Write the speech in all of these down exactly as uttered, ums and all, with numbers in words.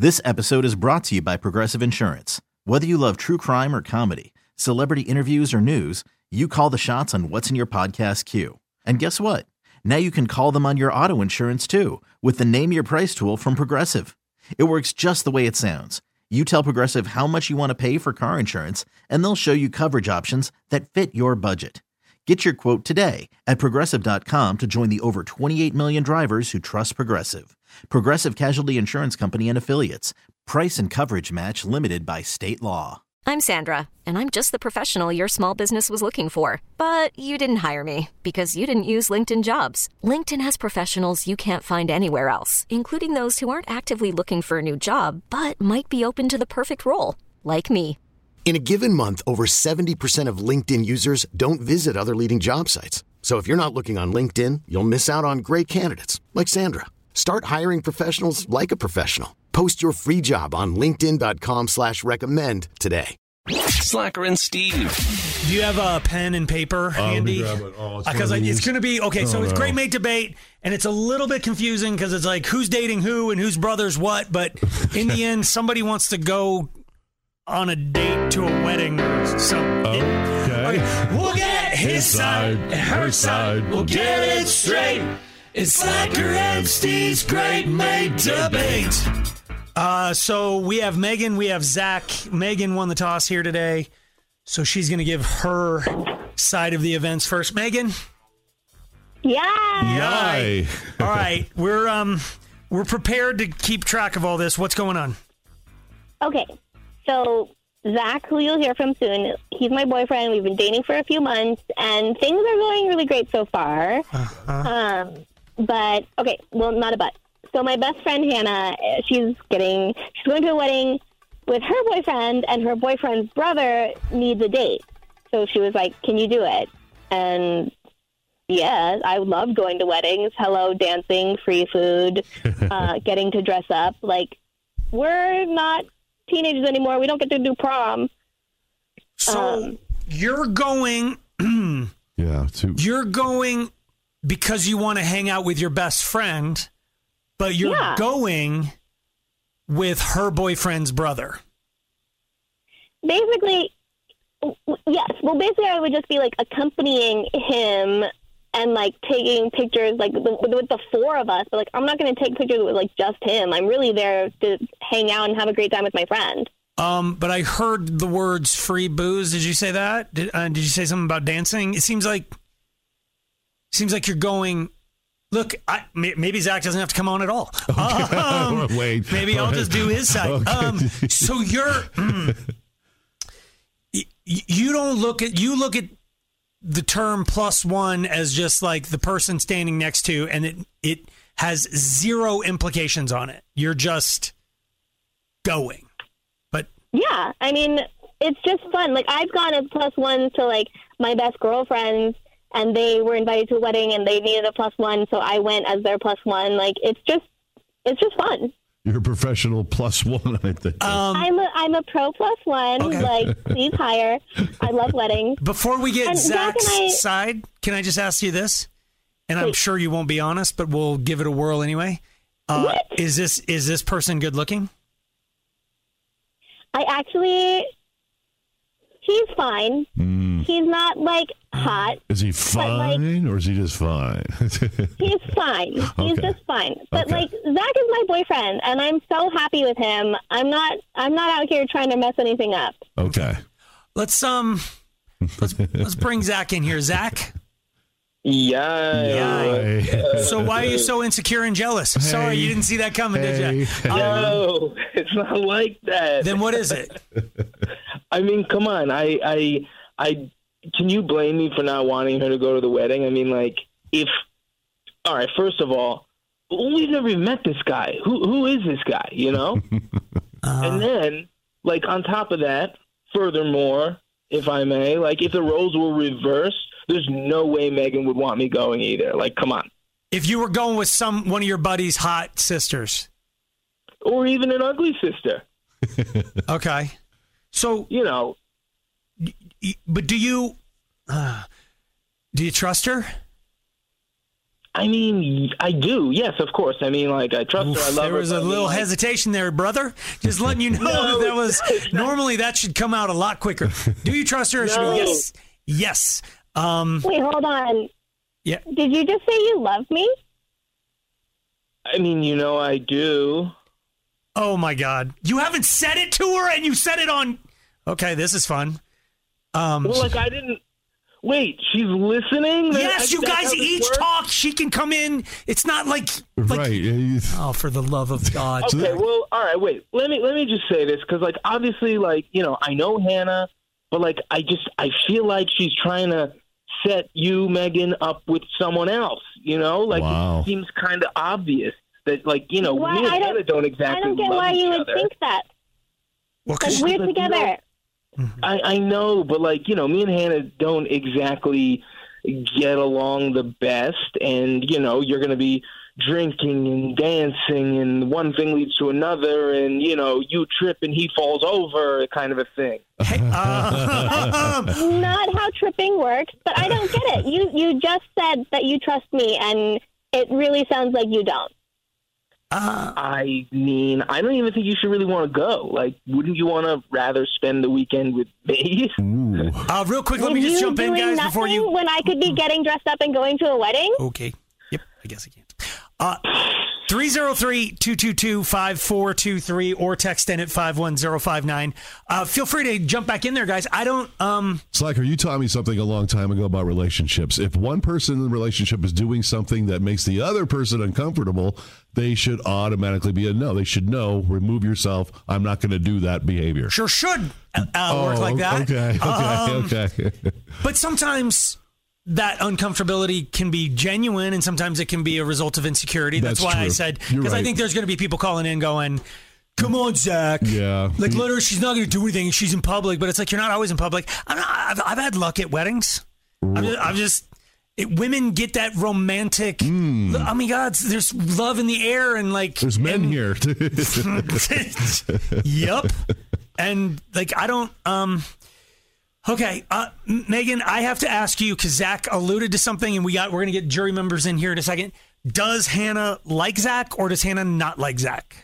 This episode is brought to you by Progressive Insurance. Whether you love true crime or comedy, celebrity interviews or news, you call the shots on what's in your podcast queue. And guess what? Now you can call them on your auto insurance too with the Name Your Price tool from Progressive. It works just the way it sounds. You tell Progressive how much you want to pay for car insurance, and they'll show you coverage options that fit your budget. Get your quote today at Progressive dot com to join the over twenty-eight million drivers who trust Progressive. Progressive Casualty Insurance Company and Affiliates. Price and coverage match limited by state law. I'm Sandra, and I'm just the professional your small business was looking for. But you didn't hire me because you didn't use LinkedIn Jobs. LinkedIn has professionals you can't find anywhere else, including those who aren't actively looking for a new job, but might be open to the perfect role, like me. In a given month, over seventy percent of LinkedIn users don't visit other leading job sites. So if you're not looking on LinkedIn, you'll miss out on great candidates like Sandra. Start hiring professionals like a professional. Post your free job on linkedin dot com slash recommend today. Slacker and Steve. Do you have a pen and paper handy? Because it. it's going to be, okay, so oh, it's no. Great Mate Debate, and it's a little bit confusing because it's like who's dating who and whose brother's what, but in the end, somebody wants to go on a date to a wedding or something. Okay. Okay. We'll get his side and her side. We'll get it straight. It's Slacker and Steve's Great Mate Debate. Uh, so we have Megan, we have Zach. Megan won the toss here today, so she's going to give her side of the events first. Megan? Yeah. Yay. All right, we're um we're prepared to keep track of all this. What's going on? Okay, so Zach, who you'll hear from soon, he's my boyfriend. We've been dating for a few months, and things are going really great so far. Uh-huh. Um, but okay, well, not a but. So my best friend Hannah, she's getting, she's going to a wedding with her boyfriend, and her boyfriend's brother needs a date. So she was like, "Can you do it?" And yeah, I love going to weddings. Hello, dancing, free food, uh, getting to dress up. Like, we're not teenagers anymore. We don't get to do prom. So um, you're going. yeah, too. You're going because you want to hang out with your best friend. But you're yeah. going with her boyfriend's brother. Basically, yes. Well, basically, I would just be like accompanying him and like taking pictures like with, with the four of us. But like, I'm not going to take pictures with like just him. I'm really there to hang out and have a great time with my friend. Um, but I heard the words "free booze." Did you say that? Did, uh, did you say something about dancing? It seems like seems like you're going. Look, I, maybe Zach doesn't have to come on at all. Okay. Um, Wait. Maybe I'll just do his side. Okay. Um, so you're, mm, y- you don't look at, you look at the term plus one as just like the person standing next to, and it, it has zero implications on it. You're just going. But yeah, I mean, it's just fun. Like, I've gone as plus one to like my best girlfriends, and they were invited to a wedding, and they needed a plus one, so I went as their plus one. Like, it's just, it's just fun. You're a professional plus one, I think. Um, I'm a, I'm a pro plus one. Okay. Like, please hire. I love weddings. Before we get And Zach Zach's and I- side, can I just ask you this? And I'm Please. sure you won't be honest, but we'll give it a whirl anyway. Uh, What? Is this is this person good looking? I actually, he's fine. Mm. He's not, like, hot. Is he like- fine or is he just fine? He's fine. He's Okay. just fine. But Okay. like, Zach is my boyfriend, and I'm so happy with him. I'm not. I'm not out here trying to mess anything up. Okay. Let's um, let's let's bring Zach in here. Zach. Yeah. Yeah. So why are you so insecure and jealous? Sorry, you didn't see that coming, Hey. did you? Um, No, it's not like that. then what is it? I mean, come on. I, I, I. Can you blame me for not wanting her to go to the wedding? I mean, like, if. All right. First of all, we've never even met this guy. Who, who is this guy? You know. Uh, And then, like, on top of that, furthermore, if I may, like, if the roles were reversed, there's no way Megan would want me going either. Like, come on. if you were going with some one of your buddy's hot sisters, Or even an ugly sister. okay. So You know, y- y- but do you uh, do you trust her? I mean, I do. Yes, of course. I mean, like, I trust Oof, her. I love her. there was but a I mean, little like- hesitation there, brother. Just letting you know No, that, that was it's not- normally that should come out a lot quicker. Do you trust her? It should be No. yes, yes. Um, Wait, hold on. yeah. Did you just say you love me? I mean, you know, I do. Oh my God, you haven't said it to her, and you said it on. Okay, this is fun. Um, Well, like, I didn't. Wait, she's listening? That- yes, I- you that's guys how this each works? talk. She can come in. It's not like, like right. yeah, you- oh, for the love of God. Okay, well, all right, wait. Let me let me just say this because, like, obviously, like, you know, I know Hannah, but like, I just I feel like she's trying to set you, Megan, up with someone else. You know, like Wow. it seems kind of obvious that, like, you know, Why? me and I don't- Hannah don't exactly I don't get love why each you would other. think that. Well, Like, 'cause- we're but you know- together. I, I know, but like, you know, me and Hannah don't exactly get along the best, and you know, you're going to be drinking and dancing, and one thing leads to another, and you know, you trip and he falls over, kind of a thing. Hey, uh, Not how tripping works, but I don't get it. You you just said that you trust me, and it really sounds like you don't. uh, I mean, I don't even think you should really want to go. Like, wouldn't you want to rather spend the weekend with me? Ooh. uh, real quick, let With me just you jump in, doing guys, before nothing you. when I could be getting dressed up and going to a wedding? Okay. Yep, I guess I can't. Uh, three oh three, two two two, five four two three or text in at five one zero five nine. Uh, feel free to jump back in there, guys. I don't, um, Slacker, you taught me something a long time ago about relationships. If one person in the relationship is doing something that makes the other person uncomfortable, they should automatically be a no. They should know, remove yourself. I'm not going to do that behavior. sure should uh, oh, work like that. Okay, okay, Um, okay. But sometimes that uncomfortability can be genuine, and sometimes it can be a result of insecurity. That's, That's why I true. said, You're because I right. think there's going to be people calling in going, come on, Zach. Yeah. Like, let her, she's not going to do anything. She's in public, but it's like, you're not always in public. I'm not, I've, I've had luck at weddings. I'm just, I'm just it, women get that romantic, Mm. oh my God, there's love in the air, and like, There's men and- here. Yup. And like, I don't, um, okay, uh, M- Megan, I have to ask you, because Zach alluded to something, and we got, we're going to get jury members in here in a second. Does Hannah like Zach, or does Hannah not like Zach?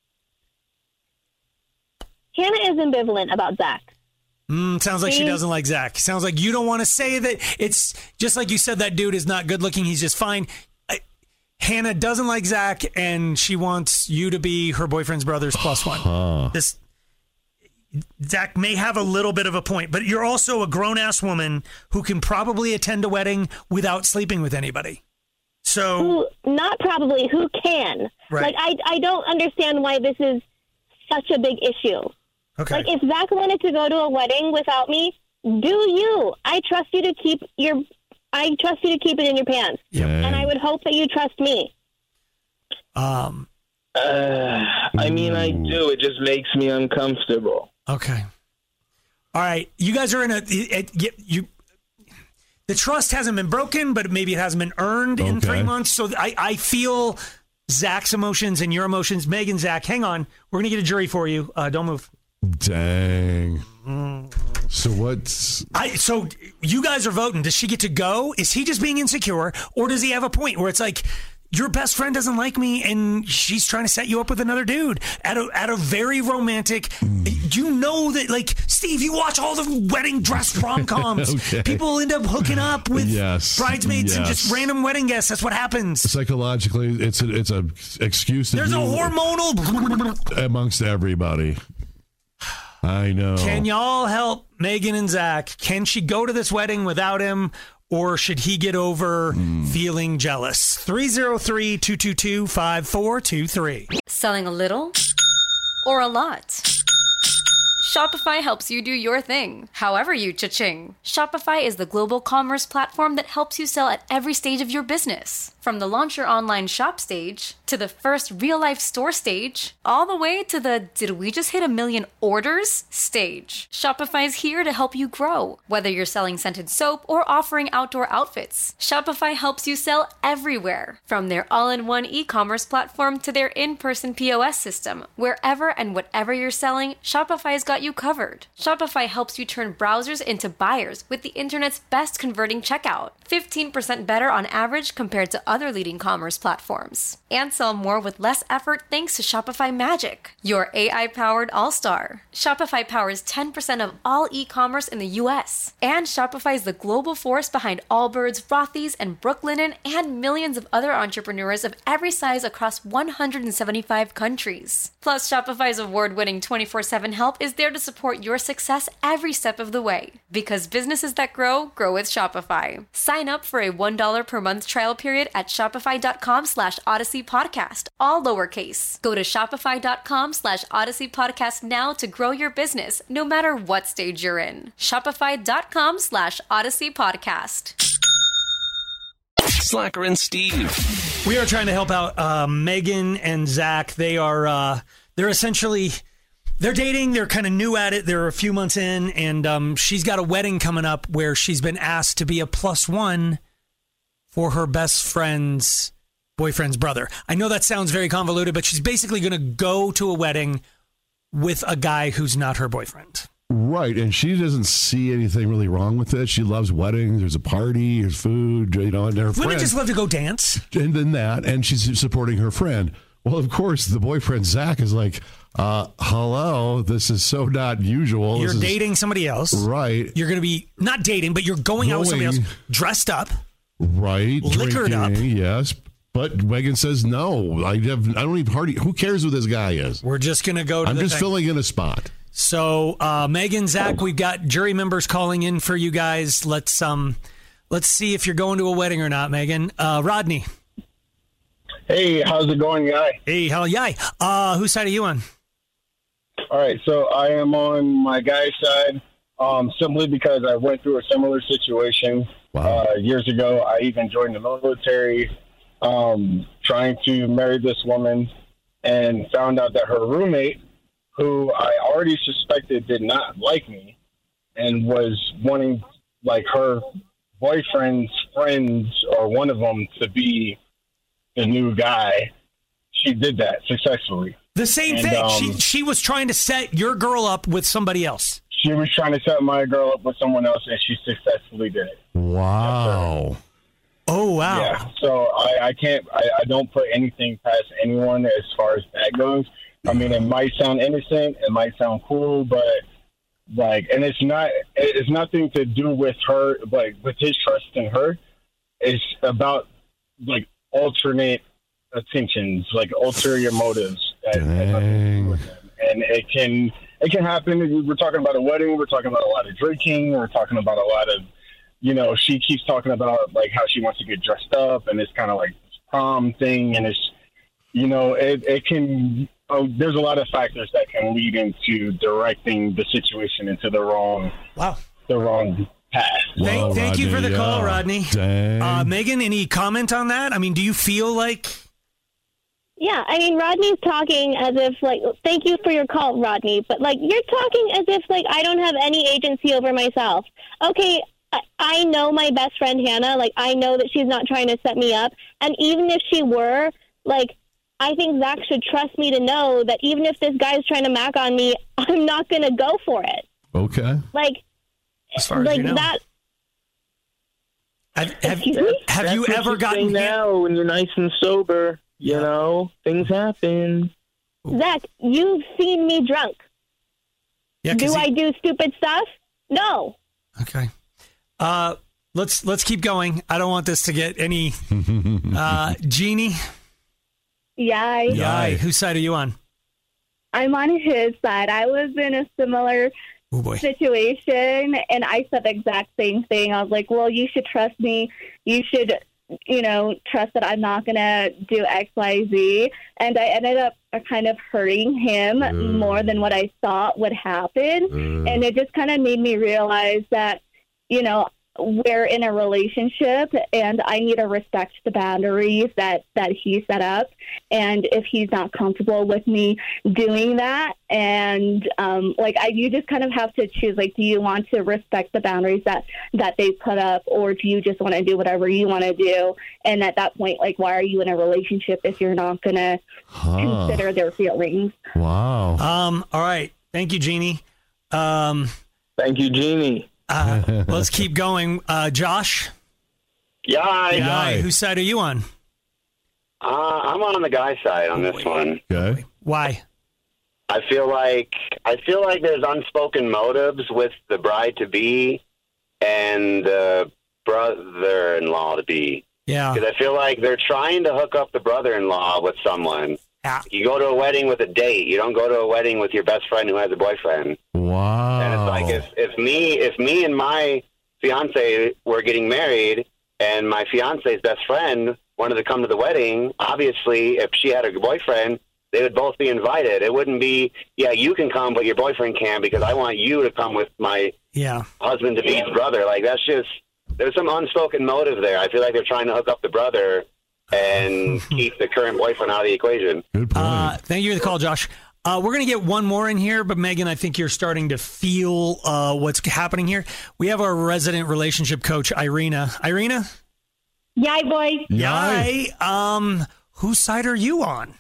Hannah is ambivalent about Zach. Mm, sounds like she See? doesn't like Zach. Sounds like you don't want to say that. It's just like you said, that dude is not good looking. He's just fine. I, Hannah doesn't like Zach, and she wants you to be her boyfriend's brother's plus one. Huh. This Zach may have a little bit of a point, but you're also a grown-ass woman who can probably attend a wedding without sleeping with anybody. So, Who, not probably, who can? Right. Like, I, I don't understand why this is such a big issue. okay. Like, if Zach wanted to go to a wedding without me, do you? I trust you to keep your, I trust you to keep it in your pants. Yep. And I would hope that you trust me. Um, Uh, I mean, I do. It just makes me uncomfortable. okay. All right. You guys are in a, it, it, you, the trust hasn't been broken, but maybe it hasn't been earned in Okay. three months. So I, I feel Zach's emotions and your emotions. Megan, Zach, hang on. We're going to get a jury for you. Uh, don't move. Dang. So what's I so you guys are voting. Does she get to go? Is he just being insecure, or does he have a point where it's like your best friend doesn't like me and she's trying to set you up with another dude at a at a very romantic? You know that, like, Steve, you watch all the wedding dress rom coms. Okay. People end up hooking up with Yes, bridesmaids and just yes. random wedding guests. That's what happens. psychologically? It's a, it's a excuse to There's a do hormonal. amongst everybody. I know. Can y'all help Megan and Zach? Can she go to this wedding without him, or should he get over feeling jealous? three oh three, two two two, five four two three. Selling a little or a lot? Shopify helps you do your thing, however you cha-ching. Shopify is the global commerce platform that helps you sell at every stage of your business. From the launch your online shop stage, to the first real-life store stage, all the way to the did we just hit a million orders stage. Shopify is here to help you grow. Whether you're selling scented soap or offering outdoor outfits, Shopify helps you sell everywhere. From their all-in-one e-commerce platform to their in-person P O S system, wherever and whatever you're selling, Shopify's got got you covered. Shopify helps you turn browsers into buyers with the internet's best converting checkout. fifteen percent better on average compared to other leading commerce platforms. And sell more with less effort thanks to Shopify Magic, your A I-powered all-star. Shopify powers ten percent of all e-commerce in the U S. And Shopify is the global force behind Allbirds, Rothy's, and Brooklinen, and millions of other entrepreneurs of every size across one hundred seventy-five countries. Plus, Shopify's award-winning twenty-four seven help is there to support your success every step of the way. Because businesses that grow, grow with Shopify. Sign up for a one dollar per month trial period at shopify.com slash Odyssey Podcast, all lowercase. Go to shopify.com slash Odyssey Podcast now to grow your business, no matter what stage you're in. Shopify.com slash Odyssey Podcast. Slacker and Steve. We are trying to help out uh, Megan and Zach. They are, uh, they're essentially, they're dating. They're kind of new at it. They're a few months in, and um, she's got a wedding coming up where she's been asked to be a plus one for her best friend's boyfriend's brother. I know that sounds very convoluted, but she's basically going to go to a wedding with a guy who's not her boyfriend. Right, and she doesn't see anything really wrong with it. She loves weddings. There's a party, there's food, you know, and her Women friend, just love to go dance. And then that, and she's supporting her friend. Well, of course, the boyfriend, Zach, is like, uh, hello, this is so not usual. You're this dating is, somebody else. Right. You're going to be, not dating, but you're going, going out with somebody else, dressed up. Right. Liquored drinking, up. Yes. But Megan says, no, I have. I don't even hardly. Who cares who this guy is? We're just going to go to I'm the just thing. filling in a spot. So, uh, Megan, Zach, we've got jury members calling in for you guys. Let's um, let's see if you're going to a wedding or not, Megan. Uh, Rodney. Hey, how's it going, guy? Hey, hell yeah. Uh, whose side are you on? All right, so I am on my guy's side um, simply because I went through a similar situation Wow. uh, years ago. I even joined the military um, trying to marry this woman and found out that her roommate, who I already suspected did not like me and was wanting like her boyfriend's friends or one of them to be the new guy, she did that successfully. The same And, thing. um, she she was trying to set your girl up with somebody else. She was trying to set my girl up with someone else, and she successfully did it. Wow. Oh, wow. Yeah, so I, I can't, I, I don't put anything past anyone as far as that goes. I mean, it might sound innocent, it might sound cool, but like, and it's not, it's nothing to do with her, like with his trust in her. It's about like alternate attentions, like ulterior motives. That, that has nothing to do with him. And it can, it can happen. We're talking about a wedding. We're talking about a lot of drinking. We're talking about a lot of, you know, she keeps talking about like how she wants to get dressed up, and it's kind of like this prom thing, and it's, you know, it, it can. Oh, there's a lot of factors that can lead into directing the situation into the wrong, wow, the wrong path. Thank, Wow, thank you for the Rodney, call, yeah. Rodney. Dang. Uh, Megan, any comment on that? I mean, do you feel like? Yeah, I mean, Rodney's talking as if, like, thank you for your call, Rodney, but, like, you're talking as if, like, I don't have any agency over myself. Okay, I, I know my best friend, Hannah. Like, I know that she's not trying to set me up. And even if she were, like, I think Zach should trust me to know that even if this guy's trying to mac on me, I'm not going to go for it. Okay. Like, As far as like you know. that. Have, have, Excuse me? have That's you what ever you gotten say now when you're nice and sober? You Yeah. know, things happen. Zach, you've seen me drunk. Yeah, 'cause Do he- I do stupid stuff? No. Okay. Uh, let's let's keep going. I don't want this to get any. Uh, Jeannie. Yeah, Yeah. Whose side are you on? I'm on his side. I was in a similar Oh boy. situation, and I said the exact same thing. I was like, well, you should trust me. You should, you know, trust that I'm not going to do X, Y, Z. And I ended up kind of hurting him Mm. more than what I thought would happen. Mm. And it just kind of made me realize that, you know, we're in a relationship, and I need to respect the boundaries that, that he set up. And if he's not comfortable with me doing that, and um, like I, you just kind of have to choose. Like, do you want to respect the boundaries that that they put up, or do you just want to do whatever you want to do? And at that point, like, why are you in a relationship if you're not going to Huh. consider their feelings? Wow. Um. All right. Thank you, Jeannie. Um, Thank you, Jeannie. uh, let's keep going. Uh, Josh? Yeah. Yeah. Whose side are you on? Uh, I'm on the guy side on this one. Okay. Why? I feel like I feel like there's unspoken motives with the bride to be and the brother-in-law to be. Yeah. Because I feel like they're trying to hook up the brother-in-law with someone. Yeah. You go to a wedding with a date. You don't go to a wedding with your best friend who has a boyfriend. Wow. And it's like if, if me if me and my fiance were getting married and my fiance's best friend wanted to come to the wedding, obviously if she had a boyfriend, they would both be invited. It wouldn't be, yeah, you can come, but your boyfriend can't because I want you to come with my yeah. husband-to-be's brother. Like, that's just, there's some unspoken motive there. I feel like they're trying to hook up the brother and keep the current boyfriend out of the equation. Good point. Uh, thank you for the call, Josh. Uh, we're going to get one more in here, but Megan, I think you're starting to feel uh, what's happening here. We have our resident relationship coach, Irina. Irina? Yay, boy. Yay. Um, whose side are you on?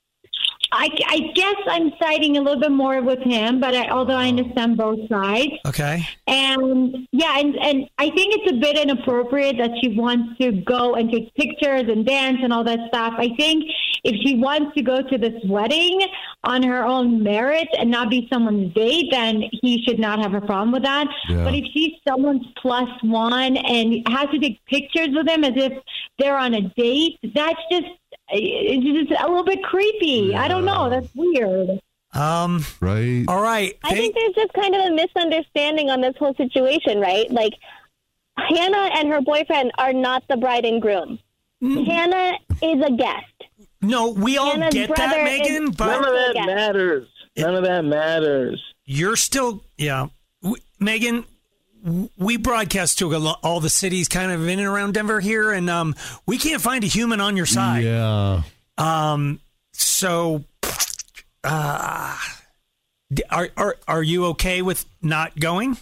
I, I guess I'm siding a little bit more with him, but I, although I understand both sides. Okay. And yeah, and, and I think it's a bit inappropriate that she wants to go and take pictures and dance and all that stuff. I think if she wants to go to this wedding on her own merit and not be someone's date, then he should not have a problem with that. Yeah. But if she's someone's plus one and has to take pictures with him as if they're on a date, that's just, it's just a little bit creepy. Yeah. I don't know. That's weird. Um, right. All right. I think there's just kind of a misunderstanding on this whole situation, right? Like, Hannah and her boyfriend are not the bride and groom. Mm. Hannah is a guest. No, we all Hannah's get that, brother Megan, is- but None of that Yeah. matters. None of that matters. you're still, yeah. W- Megan, w- we broadcast to a lo- all the cities kind of in and around Denver here, and um, we can't find a human on your side. Yeah. Um, so, uh, d- are, are, are you okay with not going?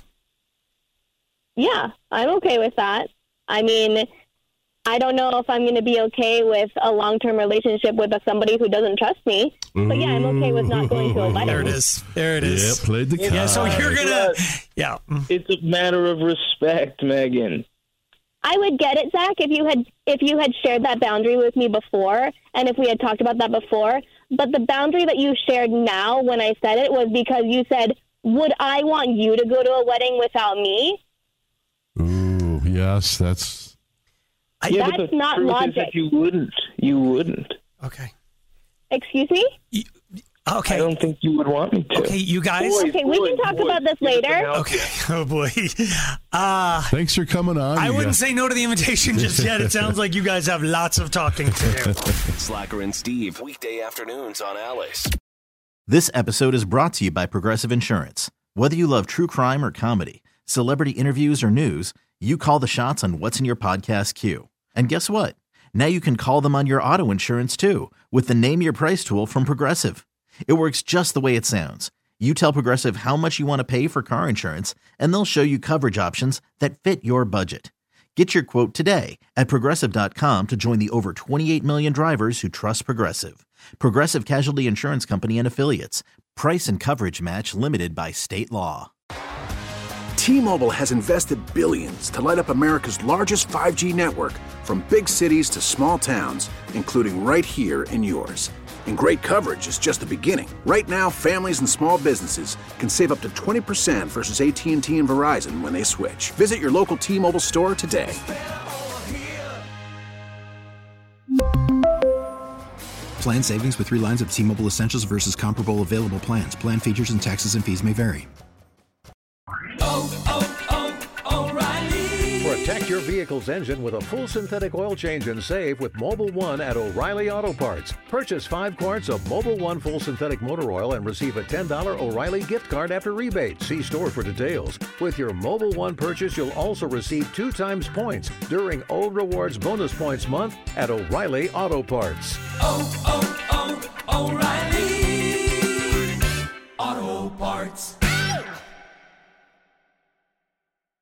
Yeah, I'm okay with that. I mean, I don't know if I'm going to be okay with a long-term relationship with a, somebody who doesn't trust me. But yeah, I'm okay with not going to a wedding. There it is. There it is. Yeah, played the card. Yeah, so you're gonna, yeah. It's a matter of respect, Megan. I would get it, Zach, if you had if you had shared that boundary with me before, and if we had talked about that before. But the boundary that you shared now, when I said it, was because you said, "Would I want you to go to a wedding without me?" Ooh, yes, that's. Yeah, That's but the not truth is logic. that you wouldn't. You wouldn't. Okay. Excuse me? Okay. I don't think you would want me to. Okay, you guys. Boys, Okay, we can boys, talk boys, about this give us later. some help Okay. here. Oh boy. Uh, Thanks for coming on. I you wouldn't guys. say no to the invitation just yet. It sounds like you guys have lots of talking to do. Slacker and Steve, weekday afternoons on Alice. This episode is brought to you by Progressive Insurance. Whether you love true crime or comedy, celebrity interviews or news, you call the shots on what's in your podcast queue. And guess what? Now you can call them on your auto insurance too with the Name Your Price tool from Progressive. It works just the way it sounds. You tell Progressive how much you want to pay for car insurance, and they'll show you coverage options that fit your budget. Get your quote today at Progressive dot com to join the over twenty-eight million drivers who trust Progressive. Progressive Casualty Insurance Company and Affiliates. Price and coverage match limited by state law. T-Mobile has invested billions to light up America's largest five G network, from big cities to small towns, including right here in yours. And great coverage is just the beginning. Right now, families and small businesses can save up to twenty percent versus A T and T and Verizon when they switch. Visit your local T-Mobile store today. Plan savings with three lines of T-Mobile Essentials versus comparable available plans. Plan features and taxes and fees may vary. Protect your vehicle's engine with a full synthetic oil change and save with Mobil one at O'Reilly Auto Parts. Purchase five quarts of Mobil one full synthetic motor oil and receive a ten dollars O'Reilly gift card after rebate. See store for details. With your Mobil one purchase, you'll also receive two times points during O Rewards Bonus Points Month at O'Reilly Auto Parts. Oh, oh, oh, O'Reilly.